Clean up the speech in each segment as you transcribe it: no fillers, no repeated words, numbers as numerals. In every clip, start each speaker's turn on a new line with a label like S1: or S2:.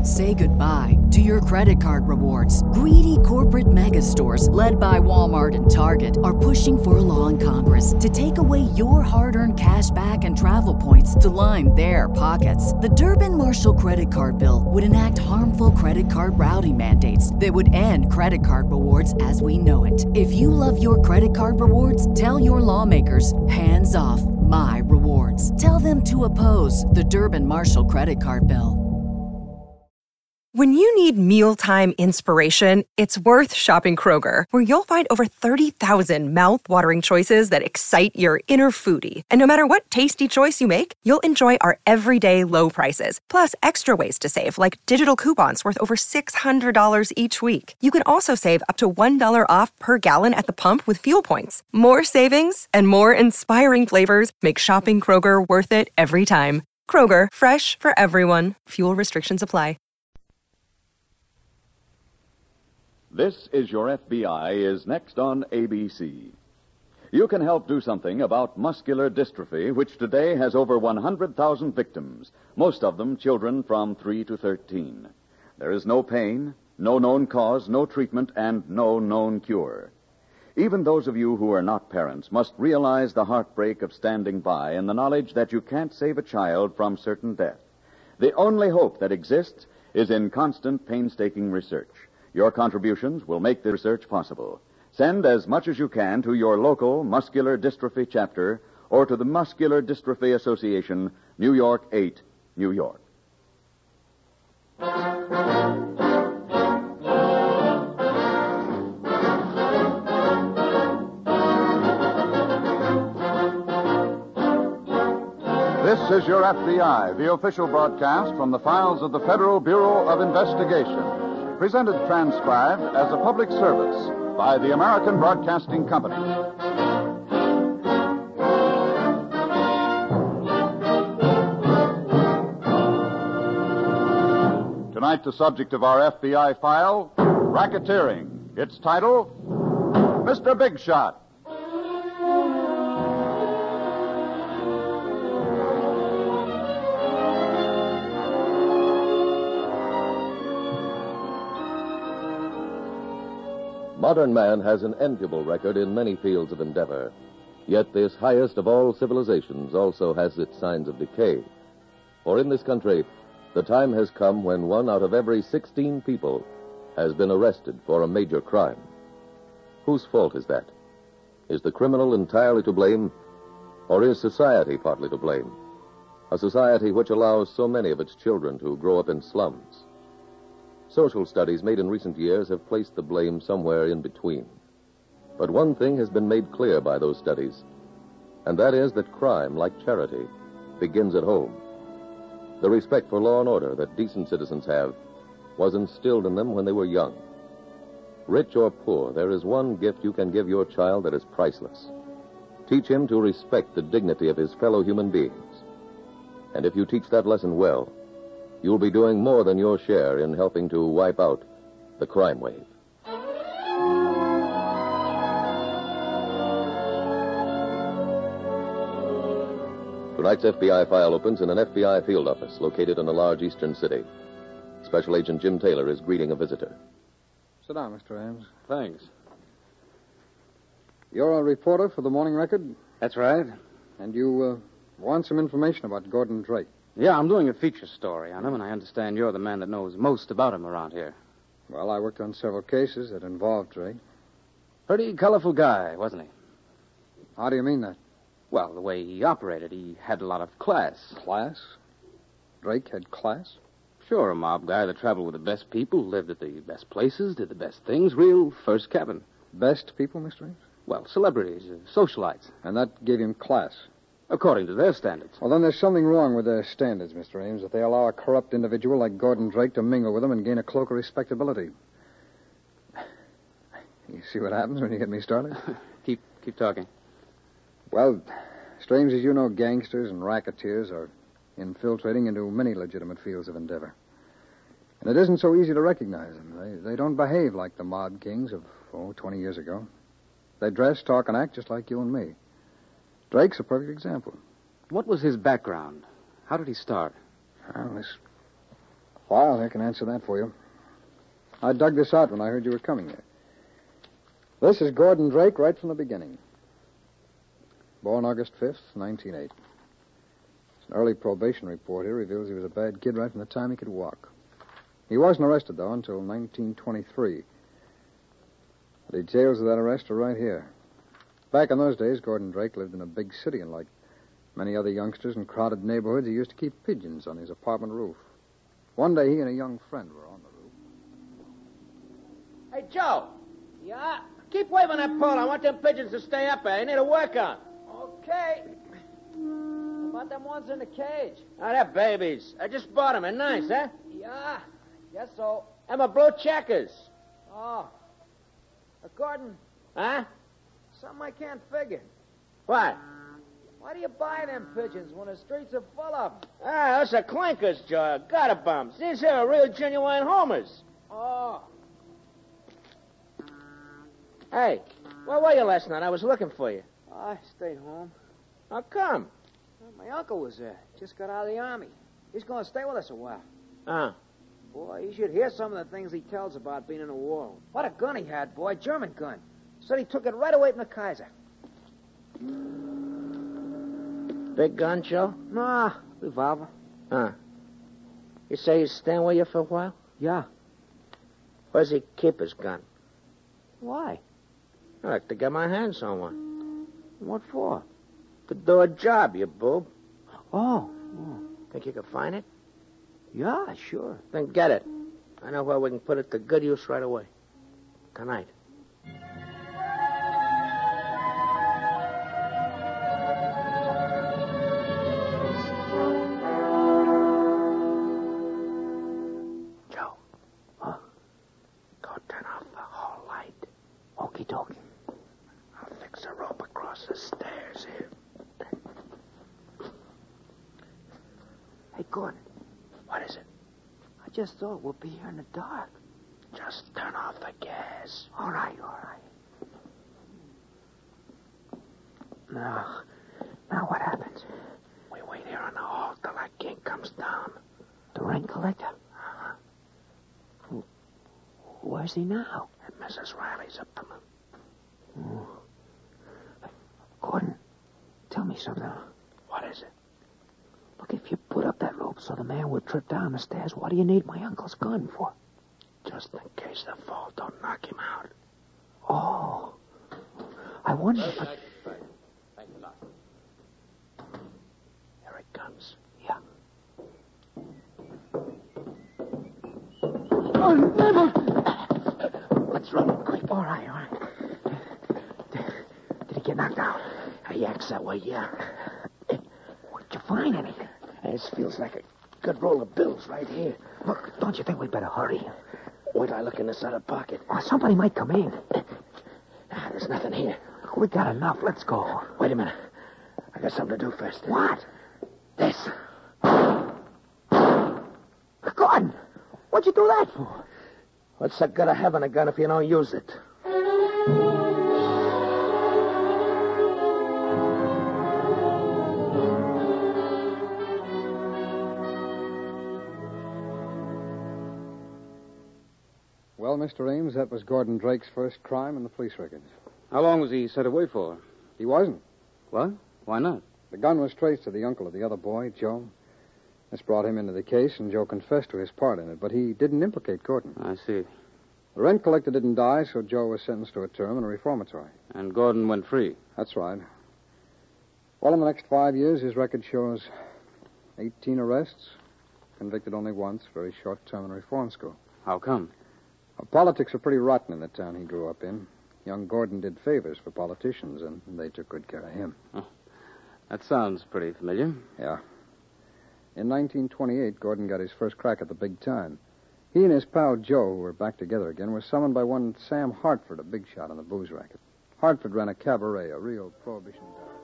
S1: Say goodbye to your credit card rewards. Greedy corporate mega stores, led by Walmart and Target, are pushing for a law in Congress to take away your hard-earned cash back and travel points to line their pockets. The Durbin-Marshall credit card bill would enact harmful credit card routing mandates that would end credit card rewards as we know it. If you love your credit card rewards, tell your lawmakers, hands off my rewards. Tell them to oppose the Durbin-Marshall credit card bill.
S2: When you need mealtime inspiration, it's worth shopping Kroger, where you'll find over 30,000 mouth-watering choices that excite your inner foodie. And no matter what tasty choice you make, you'll enjoy our everyday low prices, plus extra ways to save, like digital coupons worth over $600 each week. You can also save up to $1 off per gallon at the pump with fuel points. More savings and more inspiring flavors make shopping Kroger worth it every time. Kroger, fresh for everyone. Fuel restrictions apply.
S3: This is Your FBI is next on ABC. You can help do something about muscular dystrophy, which today has over 100,000 victims, most of them children from 3 to 13. There is no pain, no known cause, no treatment, and no known cure. Even those of you who are not parents must realize the heartbreak of standing by and the knowledge that you can't save a child from certain death. The only hope that exists is in constant, painstaking research. Your contributions will make the research possible. Send as much as you can to your local Muscular Dystrophy chapter or to the Muscular Dystrophy Association, New York 8, New York.
S4: This is Your FBI, the official broadcast from the files of the Federal Bureau of Investigation. Presented transcribed as a public service by the American Broadcasting Company. Tonight, the subject of our FBI file, racketeering. Its title, Mr. Big Shot.
S5: Modern man has an enviable record in many fields of endeavor. Yet this highest of all civilizations also has its signs of decay. For in this country, the time has come when 1 out of every 16 people has been arrested for a major crime. Whose fault is that? Is the criminal entirely to blame, or is society partly to blame? A society which allows so many of its children to grow up in slums. Social studies made in recent years have placed the blame somewhere in between. But one thing has been made clear by those studies, and that is that crime, like charity, begins at home. The respect for law and order that decent citizens have was instilled in them when they were young. Rich or poor, there is one gift you can give your child that is priceless. Teach him to respect the dignity of his fellow human beings. And if you teach that lesson well, you'll be doing more than your share in helping to wipe out the crime wave. Tonight's FBI file opens in an FBI field office located in a large eastern city. Special Agent Jim Taylor is greeting a visitor.
S6: Sit down, Mr. Ames.
S7: Thanks.
S6: You're a reporter for the Morning Record?
S7: That's right.
S6: And you want some information about Gordon Drake?
S7: Yeah, I'm doing a feature story on him, and I understand you're the man that knows most about him around here.
S6: Well, I worked on several cases that involved Drake.
S7: Pretty colorful guy, wasn't he?
S6: How do you mean that?
S7: Well, the way he operated, he had a lot of class.
S6: Class? Drake had class?
S7: Sure, a mob guy that traveled with the best people, lived at the best places, did the best things, real first cabin.
S6: Best people, Mr. Ames?
S7: Well, celebrities, socialites.
S6: And that gave him class?
S7: According to their standards.
S6: Well, then there's something wrong with their standards, Mr. Ames, if they allow a corrupt individual like Gordon Drake to mingle with them and gain a cloak of respectability. You see what happens when you get me started?
S7: Keep talking.
S6: Well, strange as you know, gangsters and racketeers are infiltrating into many legitimate fields of endeavor. And it isn't so easy to recognize them. They don't behave like the mob kings of, 20 years ago. They dress, talk, and act just like you and me. Drake's a perfect example.
S7: What was his background? How did he start?
S6: Well, Well, I can answer that for you. I dug this out when I heard you were coming here. This is Gordon Drake right from the beginning. Born August 5th, 1908. An early probation report here reveals he was a bad kid right from the time he could walk. He wasn't arrested, though, until 1923. The details of that arrest are right here. Back in those days, Gordon Drake lived in a big city, and like many other youngsters in crowded neighborhoods, he used to keep pigeons on his apartment roof. One day, he and a young friend were on the roof.
S8: Hey, Joe. Yeah? Keep waving that pole. I want them pigeons to stay up there. They need a workout.
S9: Okay. How about them ones in the cage?
S8: Oh, they're babies. I just bought them. They're nice, huh?
S9: Yeah, guess so.
S8: Them are blue checkers.
S9: Oh. Gordon,
S8: Huh?
S9: something I can't figure.
S8: What?
S9: Why do you buy them pigeons when the streets are full of them?
S8: Ah, those are clinkers, Joe. Gutter bums. These here are real genuine homers.
S9: Oh.
S8: Hey, where were you last night? I was looking for you.
S9: I stayed home.
S8: How come?
S9: Well, my uncle was there. Just got out of the army. He's going to stay with us a while. Boy, you should hear some of the things he tells about being in the war. What a gun he had, boy. German gun. Said he took it right away from the Kaiser.
S8: Big gun, Joe?
S9: Nah, revolver.
S8: You say he's staying with you for a while?
S9: Yeah.
S8: Where's he keep his gun?
S9: Why?
S8: I'd like to get my hands on one.
S9: What for?
S8: To do a job, you boob.
S9: Oh.
S8: Think you can find it?
S9: Yeah, sure.
S8: Then get it. I know where we can put it to good use right away. Tonight. Joe.
S9: Huh?
S8: Go turn off the hall light.
S9: Okie dokie.
S8: I'll fix a rope across the stairs here.
S9: Hey, Gordon.
S8: What is it?
S9: I just thought we'll be here in the dark.
S8: Just turn off the gas.
S9: All right. Now what happens?
S8: We wait here in the hall till that king comes down.
S9: The rent collector? Where's he now?
S8: And Mrs. Riley's up to him.
S9: Gordon, tell me something.
S8: What is it?
S9: Look, if you put up that rope so the man would trip down the stairs, what do you need my uncle's gun for?
S8: Just in case the fall don't knock him out.
S9: Oh. I wonder if...
S8: Thanks a lot. Here it comes.
S9: Yeah.
S8: Let's run quick.
S9: All right. Did he get knocked out?
S8: He acts that way, yeah.
S9: Did you find anything?
S8: This feels like a good roll of bills right here.
S9: Look, don't you think we'd better hurry?
S8: Wait till I look in this other pocket.
S9: Somebody might come in.
S8: There's nothing here.
S9: Look, we got enough. Let's go.
S8: Wait a minute. I got something to do first.
S9: What?
S8: This.
S9: Gordon, what'd you do that for?
S8: What's the good of having a gun if you don't use it?
S6: Well, Mr. Ames, that was Gordon Drake's first crime in the police records.
S7: How long was he set away for?
S6: He wasn't.
S7: What? Why not?
S6: The gun was traced to the uncle of the other boy, Joe. This brought him into the case, and Joe confessed to his part in it, but he didn't implicate Gordon.
S7: I see.
S6: The rent collector didn't die, so Joe was sentenced to a term in a reformatory.
S7: And Gordon went free.
S6: That's right. Well, in the next 5 years, his record shows 18 arrests, convicted only once, very short term in reform school.
S7: How come?
S6: Well, politics are pretty rotten in the town he grew up in. Young Gordon did favors for politicians, and they took good care of him.
S7: Oh, that sounds pretty familiar.
S6: Yeah. In 1928, Gordon got his first crack at the big time. He and his pal Joe, who were back together again, were summoned by one Sam Hartford, a big shot on the booze racket. Hartford ran a cabaret, a real prohibition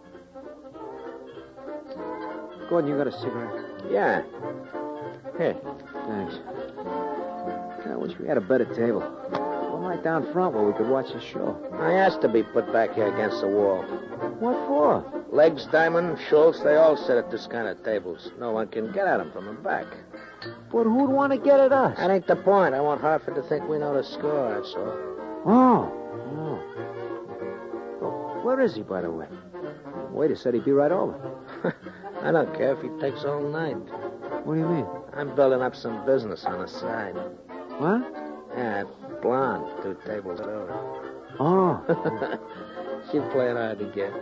S6: town.
S9: Gordon, you got a cigarette?
S8: Yeah. Here.
S9: Thanks. I wish we had a better table. One right down front where we could watch the show.
S8: I asked to be put back here against the wall.
S9: What for?
S8: Legs, Diamond, Schultz, they all sit at this kind of tables. No one can get at them from the back. But who'd want to get at us?
S9: That ain't the point. I want Hartford to think we know the score, that's all.
S8: Oh. Well, where is he, by the way? Waiter said he'd be right over.
S9: I don't care if he takes all night.
S8: What do you mean?
S9: I'm building up some business on the side.
S8: What?
S9: Yeah, blonde, 2 tables over.
S8: Oh.
S9: She's playing hard to get.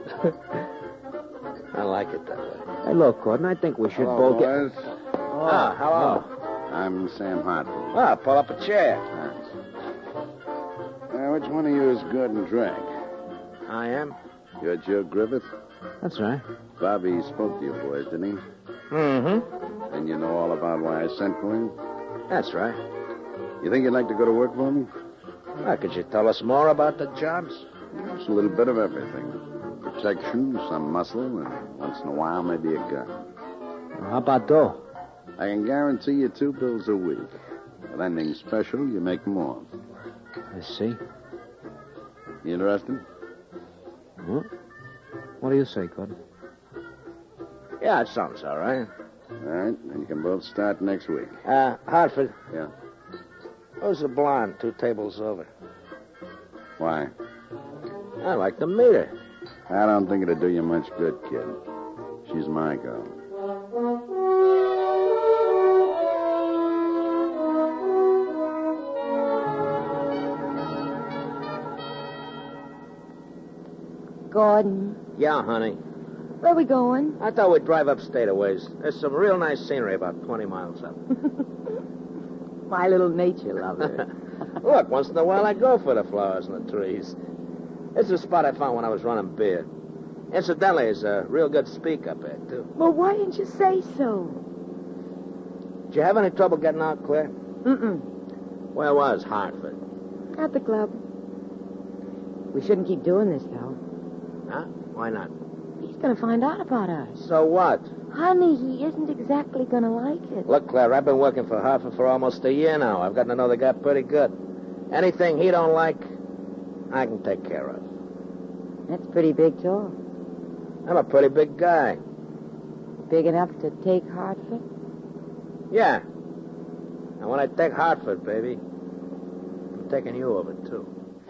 S9: I like it that way.
S8: Hey, look, Gordon, I think we should
S10: Hello,
S8: both
S10: boys.
S8: get... Oh, hello.
S10: I'm Sam Hartford.
S9: Ah, pull up a chair.
S10: Thanks. Which one of you is Gordon Drake?
S9: I am.
S10: You're Joe Griffith?
S8: That's right.
S10: Bobby spoke to you boys, didn't he?
S9: Mm-hmm.
S10: And you know all about why I sent for him?
S9: That's right.
S10: You think you'd like to go to work for me?
S9: Well, could you tell us more about the jobs?
S10: Just a little bit of everything. Protection, some muscle, and once in a while, maybe a gun.
S8: Well, how about dough?
S10: I can guarantee you 2 bills a week. With anything special, you make more.
S8: I see.
S10: You interested?
S8: Huh? What do you say, Gordon?
S9: Yeah, it sounds all right.
S10: All right, then you can both start next week.
S9: Hartford.
S10: Yeah.
S9: Who's the blonde 2 tables over?
S10: Why?
S9: I like to meet her.
S10: I don't think it'll do you much good, kid. She's my girl.
S11: Gordon,
S9: Yeah, honey.
S11: where are we going?
S9: I thought we'd drive upstate a ways. There's some real nice scenery about 20 miles up.
S11: My little nature lover.
S9: Look, once in a while I go for the flowers and the trees. This is a spot I found when I was running beer. Incidentally, there's a real good speak up there, too.
S11: Well, why didn't you say so?
S9: Did you have any trouble getting out, Claire?
S11: Mm-mm.
S9: Where was Hartford?
S11: At the club. We shouldn't keep doing this, though.
S9: Huh? Why not?
S11: He's going to find out about us.
S9: So what?
S11: Honey, he isn't exactly going to like it.
S9: Look, Claire, I've been working for Hartford for almost a year now. I've gotten to know the guy pretty good. Anything he don't like, I can take care of.
S11: That's pretty big talk.
S9: I'm a pretty big guy.
S11: Big enough to take Hartford?
S9: Yeah. And when I take Hartford, baby, I'm taking you over, too.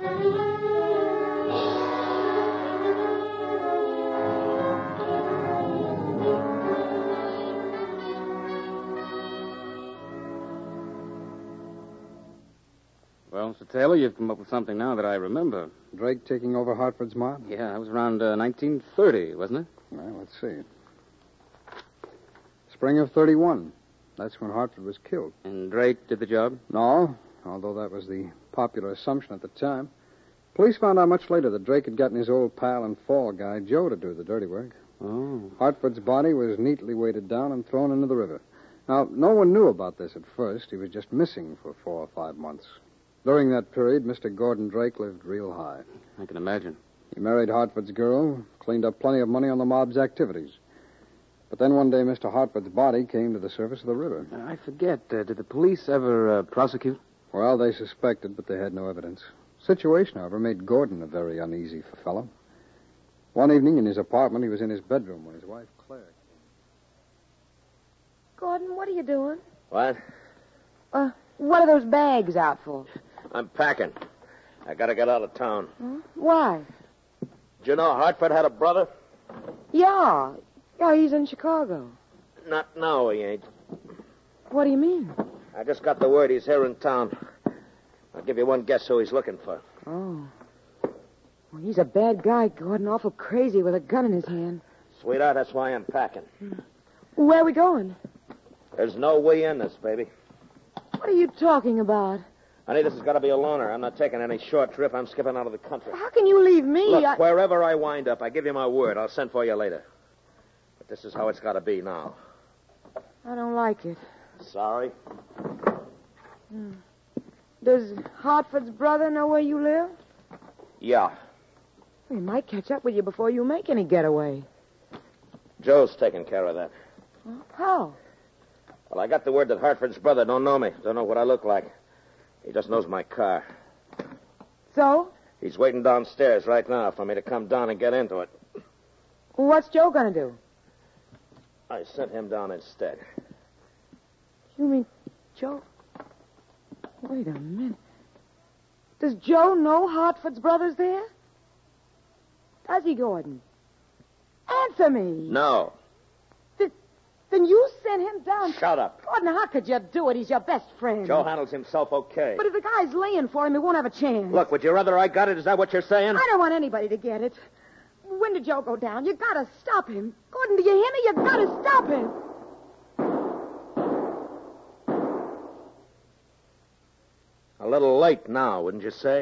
S7: Well, Mr. Taylor, you've come up with something now that I remember.
S6: Drake taking over Hartford's mob?
S7: Yeah, that was around 1930, wasn't it?
S6: Well, let's see. Spring of 31. That's when Hartford was killed.
S7: And Drake did the job?
S6: No, although that was the popular assumption at the time. Police found out much later that Drake had gotten his old pal and fall guy, Joe, to do the dirty work.
S7: Oh.
S6: Hartford's body was neatly weighted down and thrown into the river. Now, no one knew about this at first. He was just missing for 4 or 5 months. During that period, Mr. Gordon Drake lived real high.
S7: I can imagine.
S6: He married Hartford's girl, cleaned up plenty of money on the mob's activities. But then one day, Mr. Hartford's body came to the surface of the river.
S7: I forget. Did the police ever prosecute?
S6: Well, they suspected, but they had no evidence. Situation, however, made Gordon a very uneasy fellow. One evening in his apartment, he was in his bedroom when his wife, Claire, came.
S11: Gordon, what are you doing?
S9: What?
S11: What are those bags out for?
S9: I'm packing. I gotta get out of town.
S11: Huh? Why?
S9: Did you know Hartford had a brother?
S11: Yeah, he's in Chicago.
S9: Not now, he ain't.
S11: What do you mean?
S9: I just got the word he's here in town. I'll give you one guess who he's looking for.
S11: Oh. Well, he's a bad guy, Gordon. Awful crazy with a gun in his hand.
S9: Sweetheart, that's why I'm packing.
S11: Where are we going?
S9: There's no way in this, baby.
S11: What are you talking about?
S9: Honey, this has got to be a loner. I'm not taking any short trip. I'm skipping out of the country.
S11: How can you leave me?
S9: Look, wherever I wind up, I give you my word. I'll send for you later. But this is how it's got to be now.
S11: I don't like it.
S9: Sorry.
S11: Does Hartford's brother know where you live?
S9: Yeah.
S11: He might catch up with you before you make any getaway.
S9: Joe's taking care of that.
S11: How?
S9: Well, I got the word that Hartford's brother don't know me. Don't know what I look like. He just knows my car.
S11: So?
S9: He's waiting downstairs right now for me to come down and get into it.
S11: What's Joe going to do?
S9: I sent him down instead.
S11: You mean Joe? Wait a minute. Does Joe know Hartford's brother's there? Does he, Gordon? Answer me.
S8: No.
S11: Then you sent him down.
S8: Shut up.
S11: Gordon, how could you do it? He's your best friend.
S8: Joe handles himself okay.
S11: But if the guy's laying for him, he won't have a chance.
S8: Look, would you rather I got it? Is that what you're saying?
S11: I don't want anybody to get it. When did Joe go down? You gotta stop him. Gordon, do you hear me? You gotta stop him.
S8: A little late now, wouldn't you say?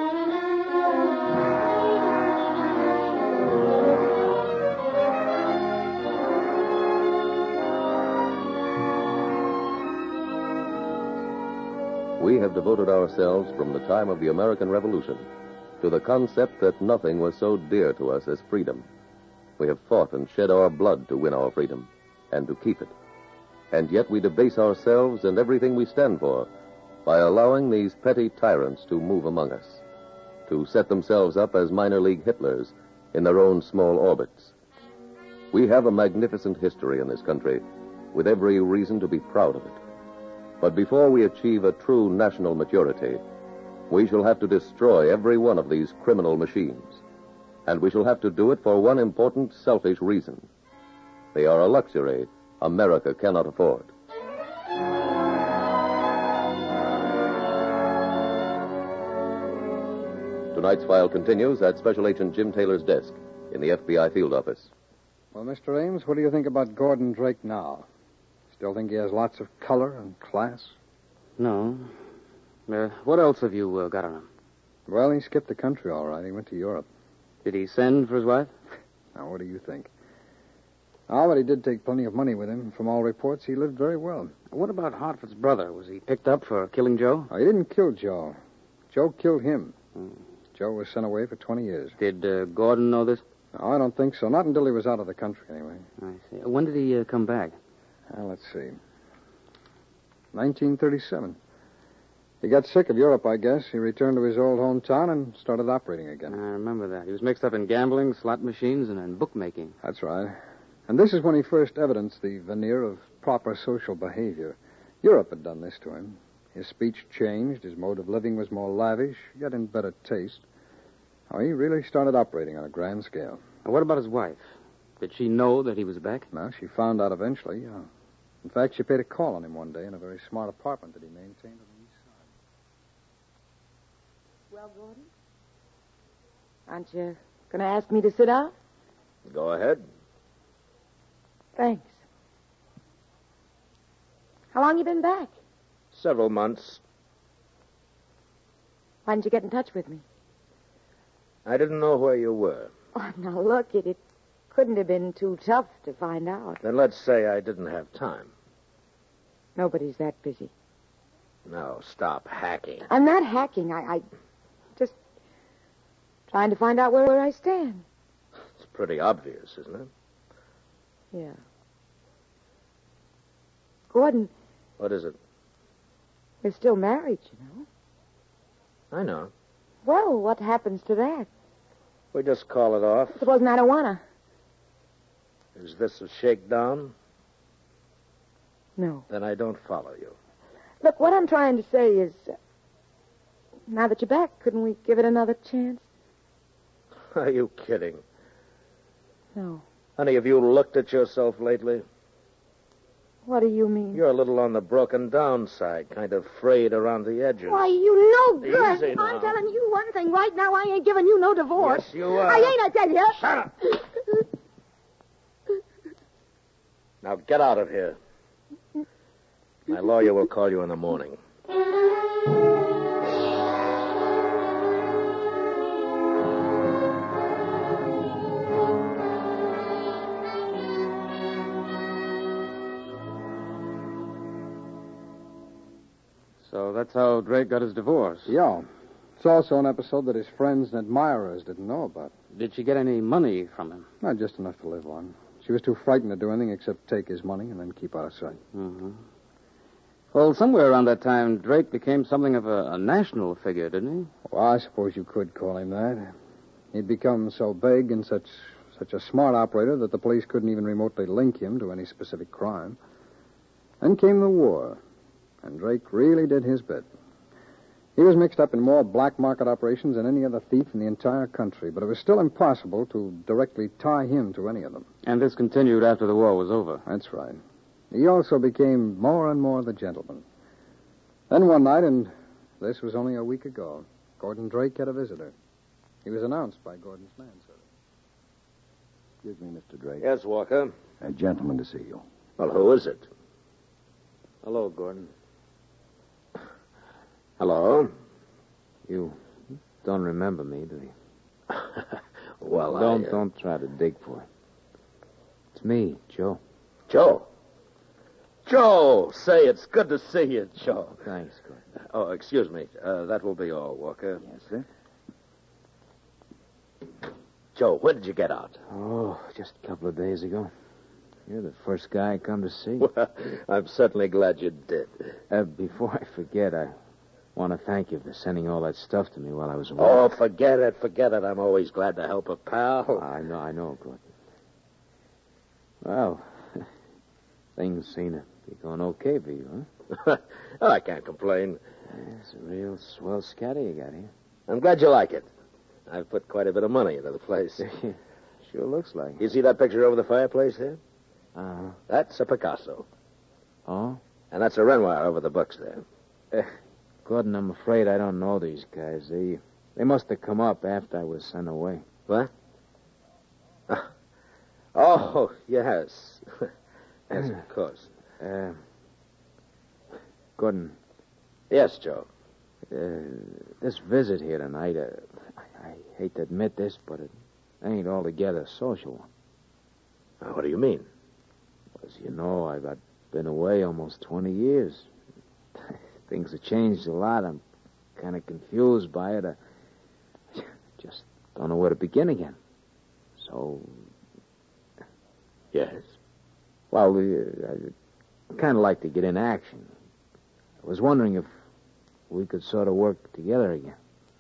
S5: We have devoted ourselves from the time of the American Revolution to the concept that nothing was so dear to us as freedom. We have fought and shed our blood to win our freedom and to keep it. And yet we debase ourselves and everything we stand for by allowing these petty tyrants to move among us, to set themselves up as minor league Hitlers in their own small orbits. We have a magnificent history in this country, with every reason to be proud of it. But before we achieve a true national maturity, we shall have to destroy every one of these criminal machines. And we shall have to do it for one important selfish reason. They are a luxury America cannot afford. Tonight's file continues at Special Agent Jim Taylor's desk in the FBI field office.
S6: Well, Mr. Ames, what do you think about Gordon Drake now? Still think he has lots of color and class?
S7: No. What else have you got on him?
S6: Well, he skipped the country all right. He went to Europe.
S7: Did he send for his wife?
S6: Now, what do you think? Oh, but he did take plenty of money with him. From all reports, he lived very well.
S7: What about Hartford's brother? Was he picked up for killing Joe?
S6: Oh, he didn't kill Joe. Joe killed him. Joe was sent away for 20 years.
S7: Did Gordon know this?
S6: No, I don't think so. Not until he was out of the country, anyway.
S7: I see. When did he come back?
S6: Let's see. 1937. He got sick of Europe, I guess. He returned to his old hometown and started operating again.
S7: I remember that. He was mixed up in gambling, slot machines, and in bookmaking.
S6: That's right. And this is when he first evidenced the veneer of proper social behavior. Europe had done this to him. His speech changed. His mode of living was more lavish, yet in better taste. Oh, he really started operating on a grand scale.
S7: And what about his wife? Did she know that he was back?
S6: No, she found out eventually. In fact, she paid a call on him one day in a very smart apartment that he maintained on the east side.
S11: Well, Gordon? Aren't you going to ask me to sit down?
S8: Go ahead.
S11: Thanks. How long you been back?
S8: Several months.
S11: Why didn't you get in touch with me?
S8: I didn't know where you were.
S11: Oh, now look, it couldn't have been too tough to find out.
S8: Then let's say I didn't have time.
S11: Nobody's that busy.
S8: No, stop hacking.
S11: I'm not hacking. I just trying to find out where I stand.
S8: It's pretty obvious, isn't it?
S11: Yeah. Gordon.
S8: What is it?
S11: We're still married, you know.
S8: I know.
S11: Well, what happens to that?
S8: We just call it off.
S11: Supposing I don't wanna.
S8: Is this a shakedown?
S11: No.
S8: Then I don't follow you.
S11: Look, what I'm trying to say is, now that you're back, couldn't we give it another chance?
S8: Are you kidding?
S11: No.
S8: Any of you looked at yourself lately?
S11: What do you mean?
S8: You're a little on the broken down side, kind of frayed around the edges.
S11: Why, you no good.
S8: Easy now.
S11: I'm telling you one thing right now. I ain't giving you no divorce.
S8: Yes, you are.
S11: I ain't, I tell you.
S8: Shut up. Now get out of here. My lawyer will call you in the morning.
S7: So that's how Drake got his divorce.
S6: Yeah. It's also an episode that his friends and admirers didn't know about.
S7: Did she get any money from him?
S6: Not just enough to live on. She was too frightened to do anything except take his money and then keep out of sight.
S7: Mm-hmm. Well, somewhere around that time, Drake became something of a national figure, didn't he?
S6: Well, I suppose you could call him that. He'd become so big and such a smart operator that the police couldn't even remotely link him to any specific crime. Then came the war, and Drake really did his bit. He was mixed up in more black market operations than any other thief in the entire country, but it was still impossible to directly tie him to any of them.
S7: And this continued after the war was over.
S6: That's right. He also became more and more the gentleman. Then one night, and this was only a week ago, Gordon Drake had a visitor. He was announced by Gordon's manservant.
S12: Excuse me, Mr. Drake.
S8: Yes, Walker.
S12: A gentleman to see you.
S8: Well, who is it?
S7: Hello, Gordon.
S8: Hello?
S7: You don't remember me, do you?
S8: Well,
S7: Don't try to dig for it. It's me, Joe.
S8: Joe? Joe! Say, it's good to see you, Joe.
S7: Thanks, Gordon.
S8: Oh, excuse me. That will be all, Walker.
S12: Yes, sir.
S8: Joe, when did you get out?
S7: Oh, just a couple of days ago. You're the first guy I come to see.
S8: Well, I'm certainly glad you did.
S7: Before I forget, I want to thank you for sending all that stuff to me while I was away.
S8: Oh, forget it. I'm always glad to help a pal.
S7: I know, Gordon. Well, things seem to be going okay for you, huh?
S8: I can't complain.
S7: It's a real swell scatter you got here.
S8: I'm glad you like it. I've put quite a bit of money into the place.
S7: Sure looks like it.
S8: You see that picture over the fireplace there?
S7: Uh-huh.
S8: That's a Picasso.
S7: Oh?
S8: And that's a Renoir over the books there.
S7: Gordon, I'm afraid I don't know these guys. They must have come up after I was sent away.
S8: What? Oh, yes. Yes, of course.
S7: Gordon.
S8: Yes, Joe.
S7: This visit here tonight, I hate to admit this, but it ain't altogether a social one.
S8: What do you mean?
S7: As you know, I've been away almost 20 years. Things have changed a lot. I'm kind of confused by it. I just don't know where to begin again. So...
S8: Yes?
S7: Well, I kind of like to get in action. I was wondering if we could sort of work together again.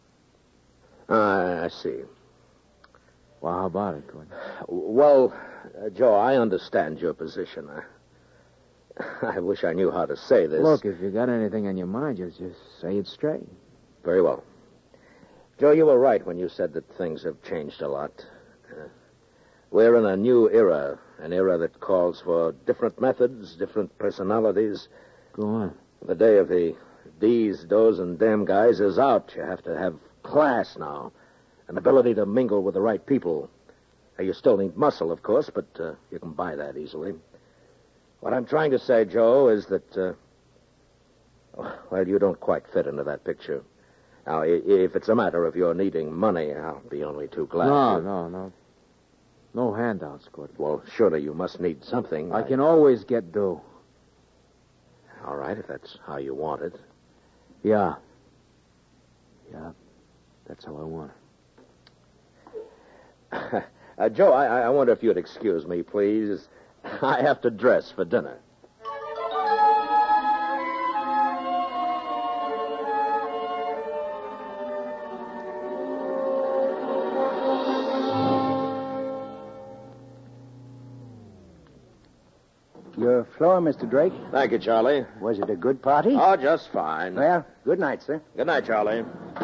S8: I see.
S7: Well, how about it, Gordon?
S8: Well, Joe, I understand your position. I wish I knew how to say this.
S7: Look, if you got anything on your mind, just say it straight.
S8: Very well. Joe, you were right when you said that things have changed a lot. We're in a new era, an era that calls for different methods, different personalities.
S7: Go on.
S8: The day of the D's, does, and damn guys is out. You have to have class now, an ability to mingle with the right people. Now, you still need muscle, of course, but you can buy that easily. What I'm trying to say, Joe, is that, well, you don't quite fit into that picture. Now, if it's a matter of your needing money, I'll be only too glad.
S7: No. No handouts, Gordon.
S8: Well, surely you must need something.
S7: I can always get due.
S8: All right, if that's how you want it.
S7: Yeah, that's how I want
S8: it. Joe, I wonder if you'd excuse me, please. I have to dress for dinner.
S12: Your floor, Mr. Drake.
S8: Thank you, Charlie.
S12: Was it a good party?
S8: Oh, just fine.
S12: Well, good night, sir.
S8: Good night, Charlie.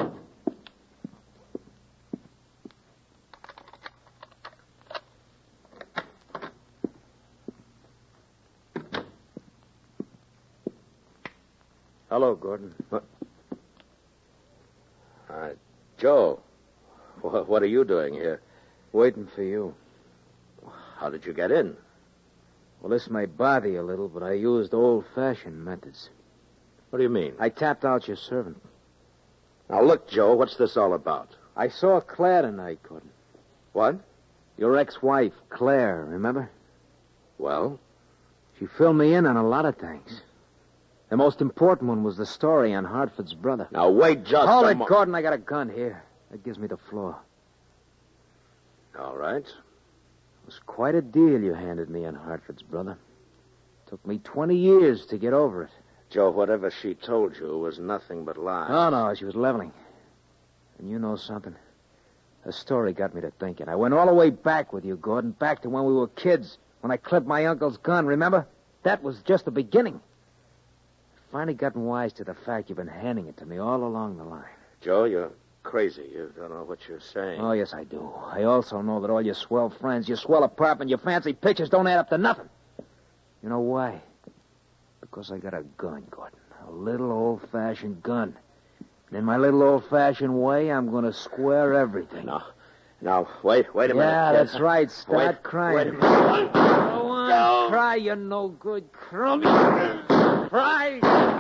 S7: Hello, Gordon.
S8: Joe, what are you doing here?
S7: Waiting for you.
S8: How did you get in?
S7: Well, this may bother you a little, but I used old-fashioned methods.
S8: What do you mean?
S7: I tapped out your servant.
S8: Now, look, Joe, what's this all about?
S7: I saw Claire tonight, Gordon.
S8: What?
S7: Your ex-wife, Claire, remember?
S8: Well?
S7: She filled me in on a lot of things. The most important one was the story on Hartford's brother.
S8: Now, wait just
S7: Hold
S8: a
S7: it, Gordon. I got a gun here. That gives me the floor.
S8: All right.
S7: It was quite a deal you handed me on Hartford's brother. Took me 20 years to get over it.
S8: Joe, whatever she told you was nothing but lies.
S7: No, she was leveling. And you know something? Her story got me to thinking. I went all the way back with you, Gordon, back to when we were kids, when I clipped my uncle's gun, remember?
S9: that was just the beginning. Finally gotten wise to the fact you've been handing it to me all along the line.
S8: Joe, you're crazy. You don't know what you're saying.
S9: Oh, yes, I do. I also know that all your swell friends, your swell apartment, your fancy pictures don't add up to nothing. You know why? Because I got a gun, Gordon. A little old-fashioned gun. And in my little old-fashioned way, I'm going to square everything.
S8: Now, wait a minute.
S9: Yeah, that's right. Start crying.
S8: Wait a minute.
S9: Go on, cry, you no good crummy. Cry.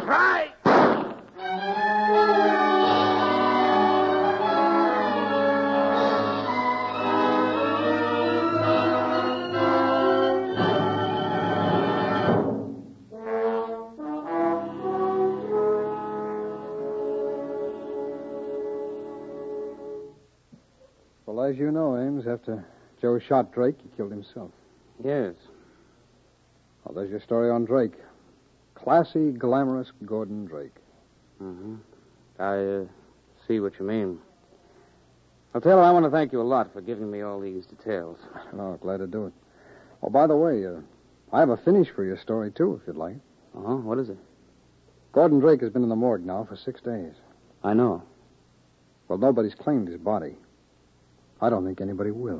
S6: Well, as you know, Ames, after Joe shot Drake, he killed himself.
S13: Yes.
S6: Well, there's your story on Drake. Classy, glamorous Gordon Drake.
S13: Mm-hmm. I see what you mean. Well, Taylor, I want to thank you a lot for giving me all these details.
S6: No, glad to do it. Oh, by the way, I have a finish for your story, too, if you'd like.
S13: Uh-huh. What is it?
S6: Gordon Drake has been in the morgue now for 6 days.
S13: I know.
S6: Well, nobody's claimed his body. I don't think anybody will.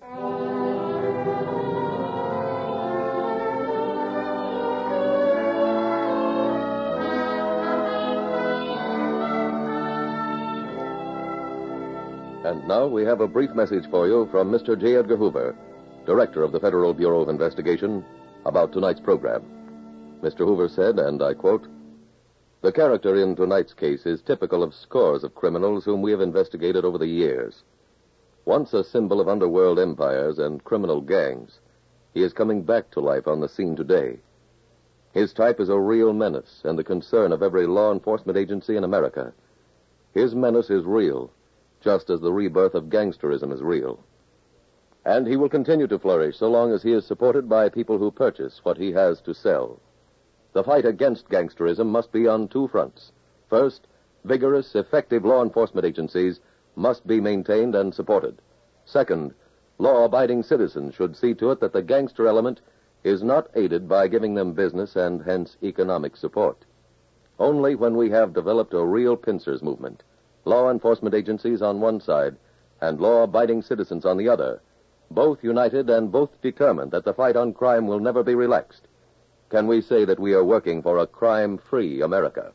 S5: And now we have a brief message for you from Mr. J. Edgar Hoover, Director of the Federal Bureau of Investigation, about tonight's program. Mr. Hoover said, and I quote, "The character in tonight's case is typical of scores of criminals whom we have investigated over the years. Once a symbol of underworld empires and criminal gangs, he is coming back to life on the scene today. His type is a real menace and the concern of every law enforcement agency in America. His menace is real, just as the rebirth of gangsterism is real. And he will continue to flourish so long as he is supported by people who purchase what he has to sell. The fight against gangsterism must be on two fronts. First, vigorous, effective law enforcement agencies must be maintained and supported. Second, law-abiding citizens should see to it that the gangster element is not aided by giving them business and hence economic support. Only when we have developed a real pincers movement, law enforcement agencies on one side and law-abiding citizens on the other, both united and both determined that the fight on crime will never be relaxed, can we say that we are working for a crime-free America.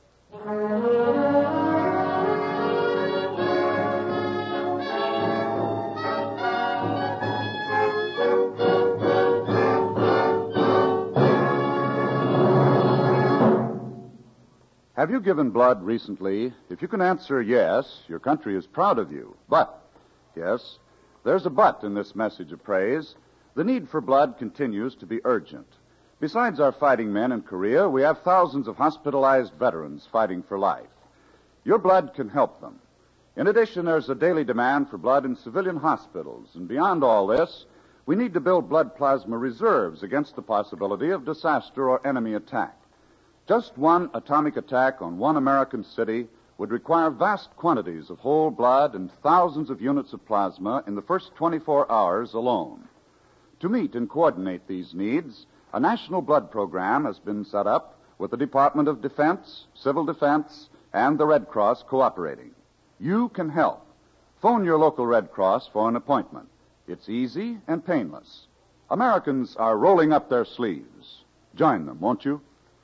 S4: Have you given blood recently? If you can answer yes, your country is proud of you. But, yes, there's a but in this message of praise. The need for blood continues to be urgent. Besides our fighting men in Korea, we have thousands of hospitalized veterans fighting for life. Your blood can help them. In addition, there's a daily demand for blood in civilian hospitals. And beyond all this, we need to build blood plasma reserves against the possibility of disaster or enemy attack. Just one atomic attack on one American city would require vast quantities of whole blood and thousands of units of plasma in the first 24 hours alone. To meet and coordinate these needs, a national blood program has been set up with the Department of Defense, Civil Defense, and the Red Cross cooperating. You can help. Phone your local Red Cross for an appointment. It's easy and painless. Americans are rolling up their sleeves. Join them, won't you?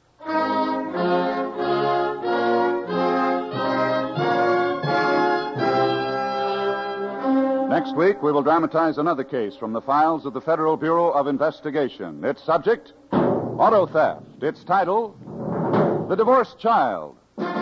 S4: Next week, we will dramatize another case from the files of the Federal Bureau of Investigation. Its subject, auto theft. Its title, The Divorced Child.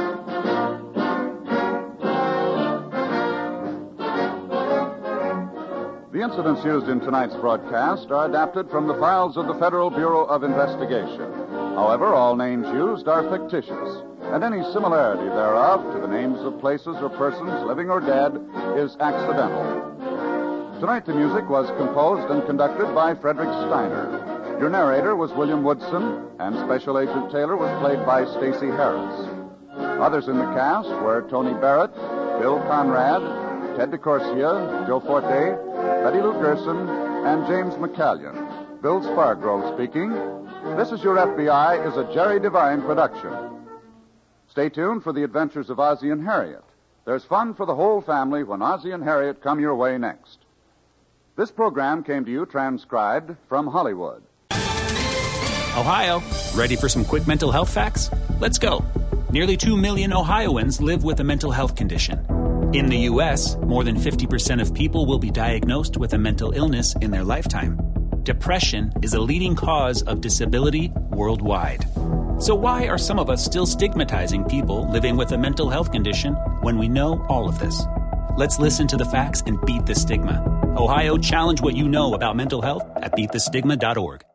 S4: The incidents used in tonight's broadcast are adapted from the files of the Federal Bureau of Investigation. However, all names used are fictitious, and any similarity thereof to the names of places or persons, living or dead, is accidental. Tonight, the music was composed and conducted by Frederick Steiner. Your narrator was William Woodson, and Special Agent Taylor was played by Stacey Harris. Others in the cast were Tony Barrett, Bill Conrad, Ted DeCorsia, Joe Forte, Betty Lou Gerson, and James McCallion. Bill Spargrove speaking. This Is Your FBI is a Jerry Devine production. Stay tuned for the adventures of Ozzie and Harriet. There's fun for the whole family when Ozzie and Harriet come your way next. This program came to you transcribed from Hollywood.
S14: Ohio, ready for some quick mental health facts? Let's go. Nearly 2 million Ohioans live with a mental health condition. In the U.S., more than 50% of people will be diagnosed with a mental illness in their lifetime. Depression is a leading cause of disability worldwide. So why are some of us still stigmatizing people living with a mental health condition when we know all of this? Let's listen to the facts and beat the stigma. Ohio, challenge what you know about mental health at beatthestigma.org.